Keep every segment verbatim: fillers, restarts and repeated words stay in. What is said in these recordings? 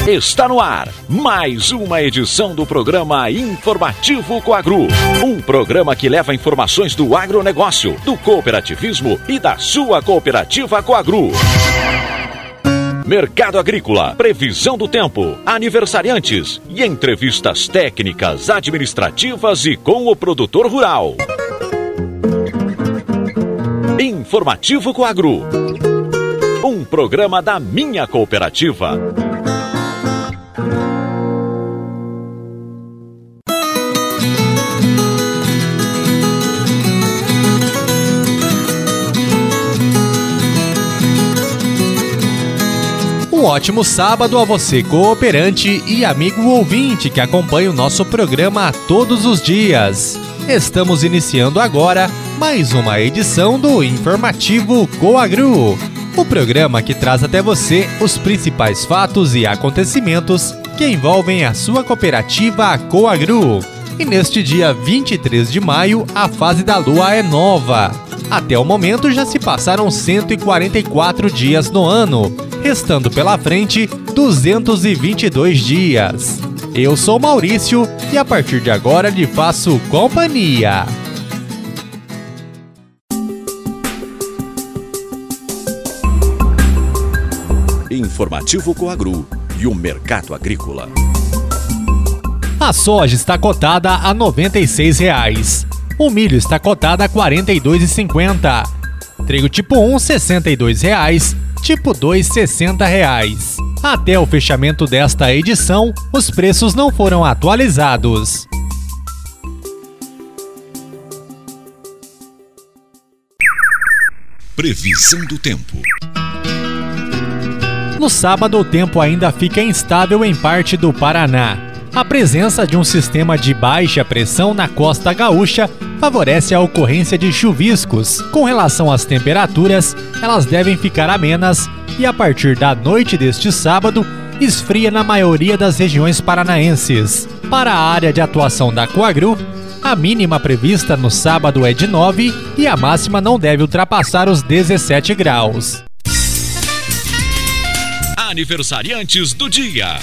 Está no ar mais uma edição do programa Informativo Coagro. Um programa que leva informações do agronegócio, do cooperativismo e da sua cooperativa Coagro. Mercado agrícola, previsão do tempo, aniversariantes e entrevistas técnicas, administrativas e com o produtor rural. Informativo Coagro. Um programa da minha cooperativa. Um ótimo sábado a você, cooperante e amigo ouvinte que acompanha o nosso programa todos os dias. Estamos iniciando agora mais uma edição do Informativo Coagro, o programa que traz até você os principais fatos e acontecimentos que envolvem a sua cooperativa Coagro. E neste dia vinte e três de maio, a fase da lua é nova. Até o momento já se passaram cento e quarenta e quatro dias no ano, restando pela frente duzentos e vinte e dois dias. Eu sou Maurício e a partir de agora lhe faço companhia. Informativo Coagro e o mercado agrícola. A soja está cotada a noventa e seis reais. O milho está cotado a quarenta e dois reais e cinquenta centavos. Trigo tipo um, sessenta e dois reais. Tipo dois, sessenta reais. Até o fechamento desta edição, os preços não foram atualizados. Previsão do tempo. No sábado, o tempo ainda fica instável em parte do Paraná. A presença de um sistema de baixa pressão na costa gaúcha favorece a ocorrência de chuviscos. Com relação às temperaturas, elas devem ficar amenas e a partir da noite deste sábado, esfria na maioria das regiões paranaenses. Para a área de atuação da Coagro, a mínima prevista no sábado é de nove e a máxima não deve ultrapassar os dezessete graus. Aniversariantes do dia.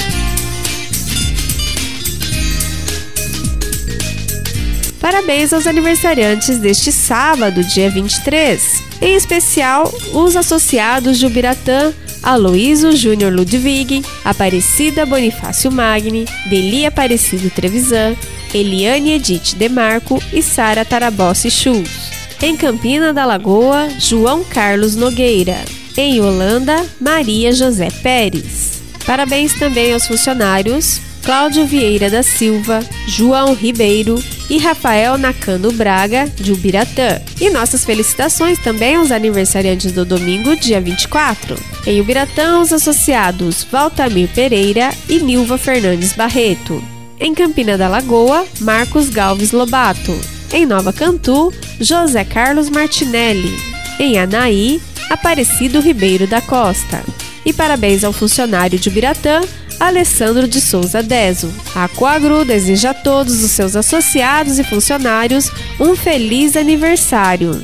Parabéns aos aniversariantes deste sábado, dia vinte e três. Em especial, os associados de Ubiratã, Aloísio Júnior Ludwig, Aparecida Bonifácio Magni, Deli Aparecido Trevisan, Eliane Edith Demarco e Sara Tarabossi Schultz. Em Campina da Lagoa, João Carlos Nogueira. Em Holanda, Maria José Pérez. Parabéns também aos funcionários Cláudio Vieira da Silva, João Ribeiro e Rafael Nakano Braga, de Ubiratã. E nossas felicitações também aos aniversariantes do domingo, dia vinte e quatro. Em Ubiratã, os associados Valtamir Pereira e Nilva Fernandes Barreto. Em Campina da Lagoa, Marcos Galves Lobato. Em Nova Cantu, José Carlos Martinelli. Em Anaí, Aparecido Ribeiro da Costa. E parabéns ao funcionário de Ubiratã, Alessandro de Souza Deso. A Coagro deseja a todos os seus associados e funcionários um feliz aniversário.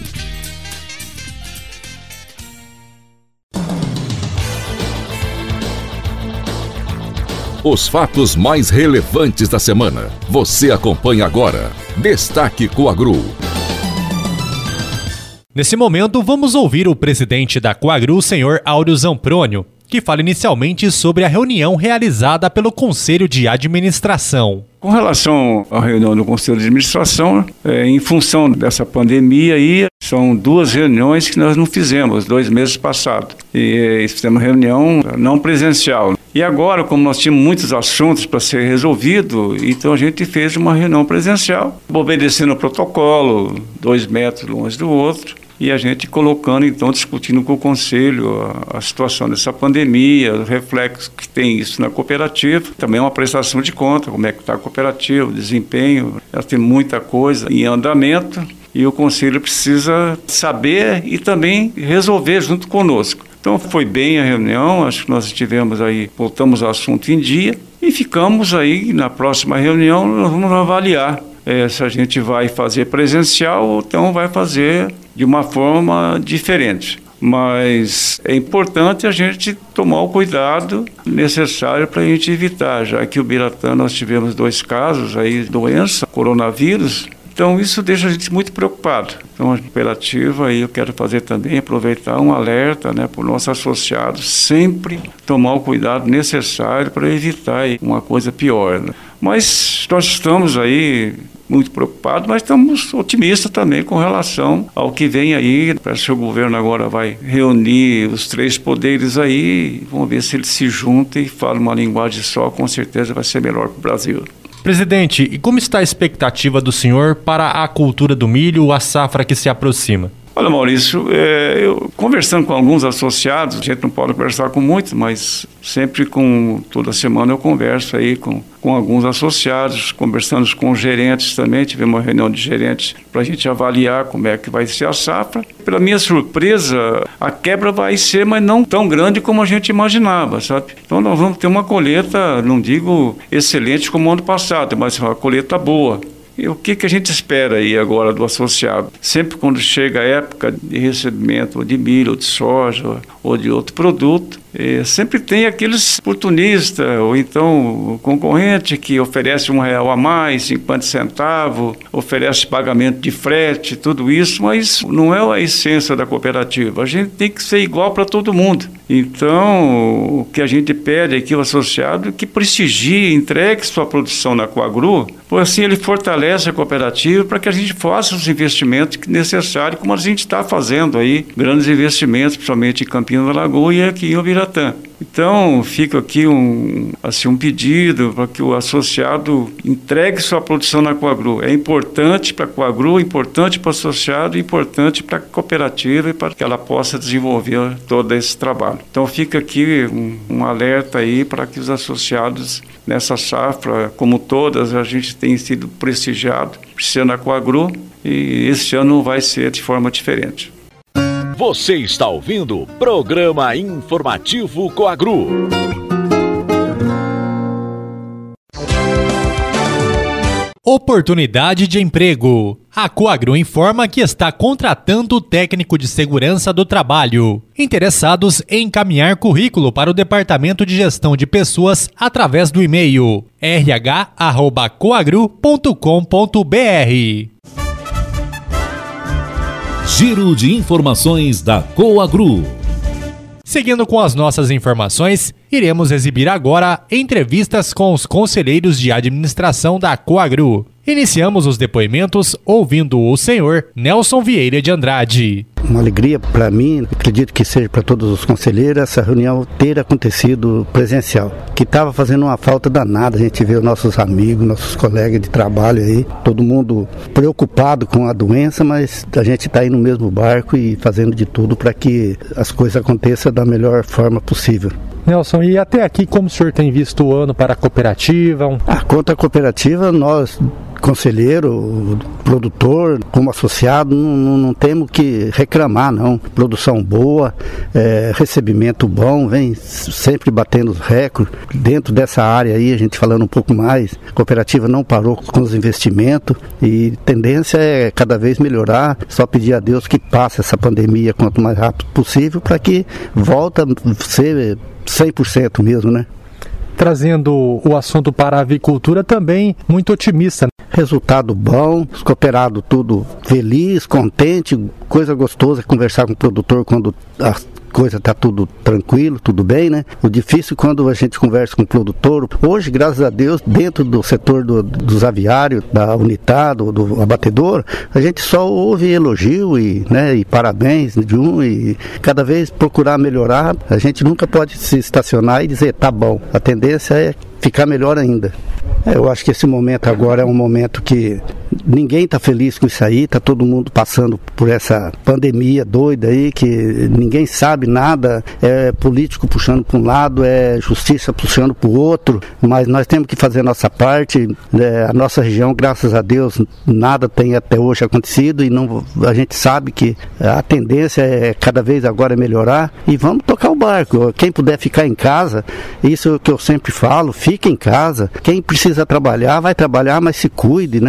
Os fatos mais relevantes da semana. Você acompanha agora. Destaque Coagro. Nesse momento, vamos ouvir o presidente da Coagro, o senhor Áureo Zamprônio, que fala inicialmente sobre a reunião realizada pelo Conselho de Administração. Com relação à reunião do Conselho de Administração, é, em função dessa pandemia, aí, são duas reuniões que nós não fizemos, dois meses passados. E fizemos reunião não presencial. E agora, como nós tínhamos muitos assuntos para ser resolvidos, então a gente fez uma reunião presencial, obedecendo o protocolo, dois metros longe do outro. E a gente colocando, então, discutindo com o Conselho a, a situação dessa pandemia, o reflexo que tem isso na cooperativa. Também uma prestação de conta, como é que está a cooperativa, o desempenho. Ela tem muita coisa em andamento e o Conselho precisa saber e também resolver junto conosco. Então, foi bem a reunião, acho que nós tivemos aí, voltamos ao assunto em dia e ficamos aí, na próxima reunião, nós vamos avaliar é, se a gente vai fazer presencial ou então vai fazer de uma forma diferente. Mas é importante a gente tomar o cuidado necessário para a gente evitar, já que o Ubiratã nós tivemos dois casos aí de doença, coronavírus. Então, isso deixa a gente muito preocupado. Então, a cooperativa, aí eu quero fazer também, aproveitar um alerta, né, para os nossos associados, sempre tomar o cuidado necessário para evitar aí uma coisa pior, né? Mas nós estamos aí muito preocupados, mas estamos otimistas também com relação ao que vem aí. Parece que o governo agora vai reunir os três poderes aí, vamos ver se eles se juntam e falam uma linguagem só, com certeza vai ser melhor para o Brasil. Presidente, e como está a expectativa do senhor para a cultura do milho, a safra que se aproxima? Olha, Maurício, é, eu conversando com alguns associados, a gente não pode conversar com muitos, mas sempre com, toda semana eu converso aí com, com alguns associados, conversando com os gerentes também, tivemos uma reunião de gerentes para a gente avaliar como é que vai ser a safra. Pela minha surpresa, a quebra vai ser, mas não tão grande como a gente imaginava, sabe? Então nós vamos ter uma colheita, não digo excelente como o ano passado, mas uma colheita boa. E o que, que a gente espera aí agora do associado? Sempre quando chega a época de recebimento de milho, ou de soja, ou de outro produto, é, sempre tem aqueles oportunistas, ou então o concorrente que oferece um real a mais, cinquenta centavos, oferece pagamento de frete, tudo isso, mas não é a essência da cooperativa. A gente tem que ser igual para todo mundo. Então, o que a gente pede aqui ao associado é que prestigie, entregue sua produção na Coagru, pois assim ele fortalece a cooperativa para que a gente faça os investimentos necessários, como a gente está fazendo aí, grandes investimentos, principalmente em Campina da Lagoa e aqui em Ubiratã. Então, fica aqui um, assim, um pedido para que o associado entregue sua produção na Coagru. É importante para a Coagru, é importante para o associado, é importante para a cooperativa e para que ela possa desenvolver todo esse trabalho. Então, fica aqui um, um alerta aí para que os associados nessa safra, como todas, a gente tem sido prestigiado, sendo na Coagru, e esse ano vai ser de forma diferente. Você está ouvindo o Programa Informativo Coagru. Oportunidade de emprego. A Coagru informa que está contratando técnico de segurança do trabalho. Interessados em encaminhar currículo para o Departamento de Gestão de Pessoas através do e-mail r h arroba coagru ponto com ponto b r. Giro de informações da Coagru. Seguindo com as nossas informações, iremos exibir agora entrevistas com os conselheiros de administração da Coagru. Iniciamos os depoimentos ouvindo o senhor Nelson Vieira de Andrade. Uma alegria para mim, acredito que seja para todos os conselheiros, essa reunião ter acontecido presencial, que estava fazendo uma falta danada. A gente vê os nossos amigos, nossos colegas de trabalho aí, todo mundo preocupado com a doença, mas a gente está aí no mesmo barco e fazendo de tudo para que as coisas aconteçam da melhor forma possível. Nelson, e até aqui como o senhor tem visto o ano para a cooperativa? Ah, quanto à cooperativa, nós, conselheiro, produtor, como associado, não, não, não temos que reclamar, não. Produção boa, é, recebimento bom, vem sempre batendo os recordes. Dentro dessa área aí, a gente falando um pouco mais, a cooperativa não parou com os investimentos e tendência é cada vez melhorar, só pedir a Deus que passe essa pandemia quanto mais rápido possível para que volte a ser cem por cento mesmo, né? Trazendo o assunto para a avicultura também muito otimista. Resultado bom, os cooperados tudo feliz, contente, coisa gostosa conversar com o produtor quando a coisa está tudo tranquilo, tudo bem, né? O difícil quando a gente conversa com o produtor, hoje, graças a Deus, dentro do setor do, dos aviários, da Unitado, do, do abatedor, a gente só ouve elogio e, né, e parabéns de um e cada vez procurar melhorar. A gente nunca pode se estacionar e dizer, tá bom, a tendência é ficar melhor ainda. É, eu acho que esse momento agora é um momento que ninguém está feliz com isso aí, está todo mundo passando por essa pandemia doida aí, que ninguém sabe nada, é político puxando para um lado, é justiça puxando para o outro, mas nós temos que fazer a nossa parte. É, a nossa região, graças a Deus, nada tem até hoje acontecido e não, a gente sabe que a tendência é cada vez agora melhorar e vamos tocar o barco. Quem puder ficar em casa, isso é o que eu sempre falo, fique em casa, quem precisa trabalhar, vai trabalhar, mas se cuide, né? Use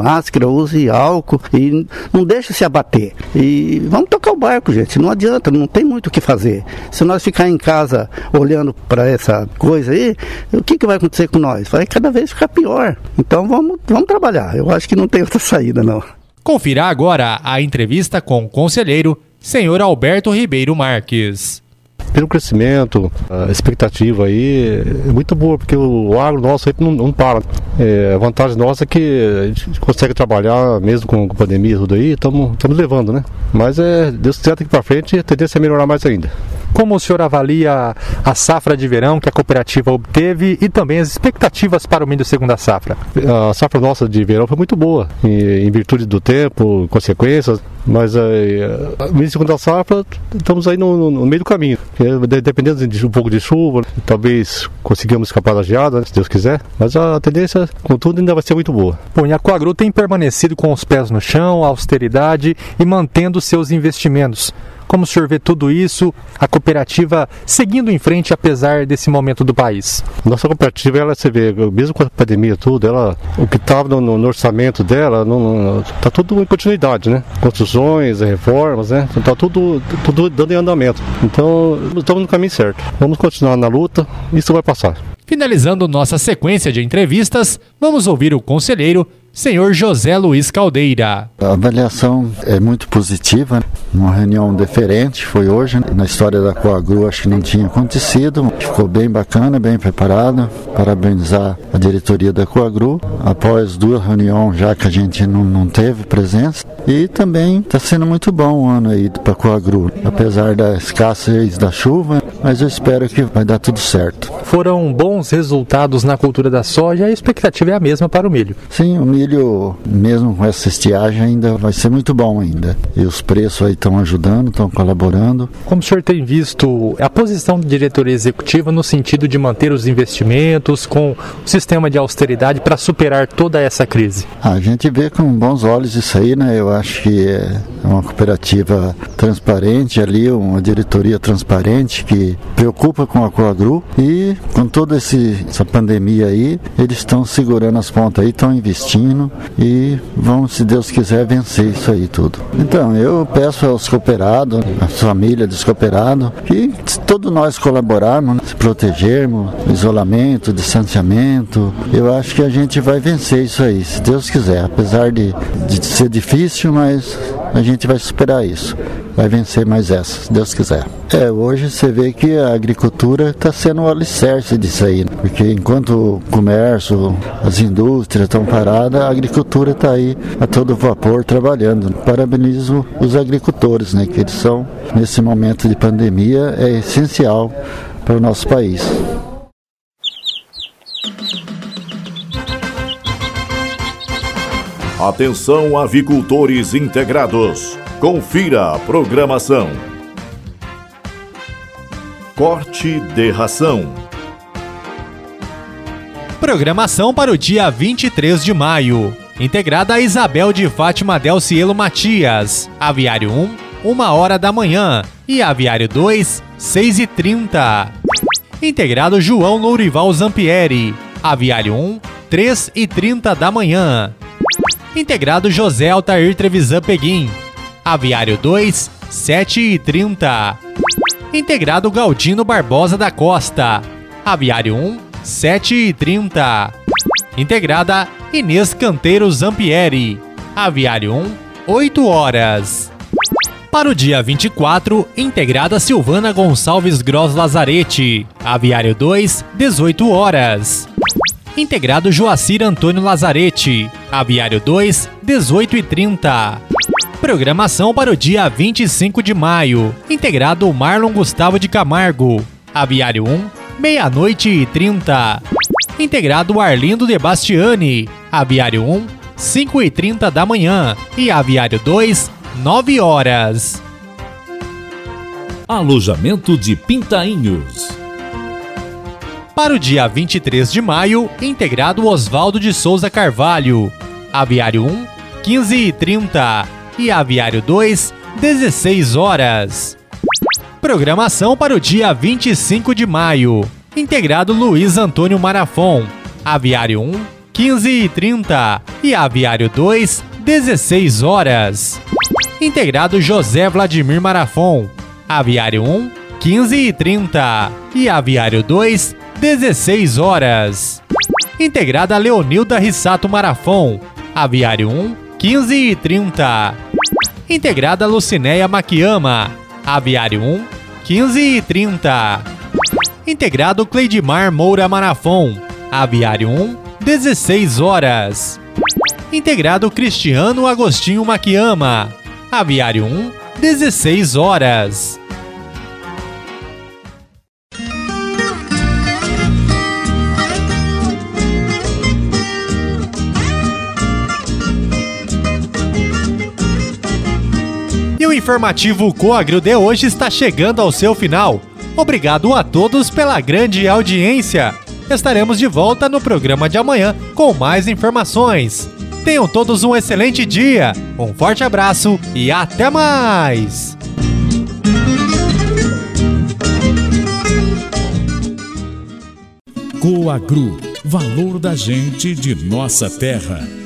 máscara, use álcool e não deixe se abater. E vamos tocar o barco, gente. Não adianta, não tem muito o que fazer. Se nós ficar em casa olhando para essa coisa aí, o que, que vai acontecer com nós? Vai cada vez ficar pior. Então vamos, vamos trabalhar. Eu acho que não tem outra saída, não. Confira agora a entrevista com o conselheiro, senhor Alberto Ribeiro Marques. Pelo crescimento, a expectativa aí é muito boa, porque o agro nosso aí não, não para. É, a vantagem nossa é que a gente consegue trabalhar, mesmo com a pandemia e tudo aí, estamos levando, né? Mas é, Deus quiser, daqui para frente, a tendência é melhorar mais ainda. Como o senhor avalia a safra de verão que a cooperativa obteve e também as expectativas para o milho segunda safra? A safra nossa de verão foi muito boa, em, em virtude do tempo, consequências, mas a, a milho segunda safra estamos aí no, no, no meio do caminho. Dependendo de um pouco de chuva, talvez consigamos escapar da geada, se Deus quiser, mas a tendência, contudo, ainda vai ser muito boa. Bom, e a Coagro tem permanecido com os pés no chão, austeridade e mantendo seus investimentos. Como o senhor vê tudo isso, a cooperativa seguindo em frente apesar desse momento do país? Nossa cooperativa, ela, você vê, mesmo com a pandemia tudo, ela, o que estava no, no orçamento dela, está tudo em continuidade, né? Construções, reformas, né? Está tudo, tudo dando em andamento. Então, estamos no caminho certo. Vamos continuar na luta, isso vai passar. Finalizando nossa sequência de entrevistas, vamos ouvir o conselheiro, senhor José Luiz Caldeira. A avaliação é muito positiva, uma reunião diferente foi hoje, na história da Coagro acho que não tinha acontecido, ficou bem bacana, bem preparada, parabenizar a diretoria da Coagro, após duas reuniões já que a gente não, não teve presença, e também está sendo muito bom o ano aí para a Coagro, apesar da escassez da chuva, mas eu espero que vai dar tudo certo. Foram bons resultados na cultura da soja e a expectativa é a mesma para o milho. Sim, o milho, mesmo com essa estiagem, ainda vai ser muito bom ainda. E os preços aí estão ajudando, estão colaborando. Como o senhor tem visto a posição da diretoria executiva no sentido de manter os investimentos com o sistema de austeridade para superar toda essa crise? A gente vê com bons olhos isso aí, né? Eu acho que é uma cooperativa transparente ali, uma diretoria transparente que preocupa com a Coagro e com toda esse, essa pandemia aí, eles estão segurando as pontas aí, estão investindo e vão, se Deus quiser, vencer isso aí tudo. Então, eu peço aos cooperados, às famílias dos cooperados, que todos nós colaborarmos, né? Se protegermos, isolamento, distanciamento, eu acho que a gente vai vencer isso aí, se Deus quiser, apesar de, de ser difícil, mas a gente vai superar isso. Vai vencer mais essa, se Deus quiser. É, hoje você vê que a agricultura está sendo o alicerce disso aí, né? Porque enquanto o comércio, as indústrias estão paradas, a agricultura está aí a todo vapor trabalhando. Parabenizo os agricultores, né? Que eles são, nesse momento de pandemia, é essencial para o nosso país. Atenção, avicultores integrados. Confira a programação. Corte de ração. Programação para o dia vinte e três de maio. Integrada a Isabel de Fátima Del Cielo Matias. Aviário um, uma hora da manhã. E Aviário dois, seis e trinta. Integrado João Lourival Zampieri. Aviário um, três e trinta da manhã. Integrado José Altair Trevisan Peguim. Aviário dois, sete e trinta. Integrado Galdino Barbosa da Costa. Aviário um, sete e trinta. Integrada Inês Canteiro Zampieri. Aviário um, oito horas. Para o dia vinte e quatro, integrada Silvana Gonçalves Gross Lazarete. Aviário dois, dezoito horas. Integrado Joacir Antônio Lazarete. Aviário dois, dezoito e trinta. Programação para o dia vinte e cinco de maio. Integrado Marlon Gustavo de Camargo. Aviário um, meia-noite e trinta. Integrado Arlindo de Bastiani. Aviário um, cinco e trinta da manhã. E Aviário dois, nove horas. Alojamento de Pintainhos. Para o dia vinte e três de maio, integrado Oswaldo de Souza Carvalho. Aviário um, quinze e trinta. E Aviário dois, dezesseis horas. Programação para o dia vinte e cinco de maio. Integrado Luiz Antônio Marafon. Aviário um, quinze e trinta e Aviário dois, dezesseis horas. Integrado José Vladimir Marafon, Aviário um, quinze e trinta e Aviário dois, dezesseis horas. Integrada Leonilda Rissato Marafon, Aviário um, quinze e trinta. Integrada Lucinéia Maquiama, Aviário um, quinze e trinta. Integrado Cleidimar Moura Marafon, Aviário um, dezesseis horas. Integrado Cristiano Agostinho Maquiama, Aviário um, dezesseis horas. E o informativo Coagro de hoje está chegando ao seu final. Obrigado a todos pela grande audiência. Estaremos de volta no programa de amanhã com mais informações. Tenham todos um excelente dia, um forte abraço e até mais! Coagro, valor da gente de nossa terra.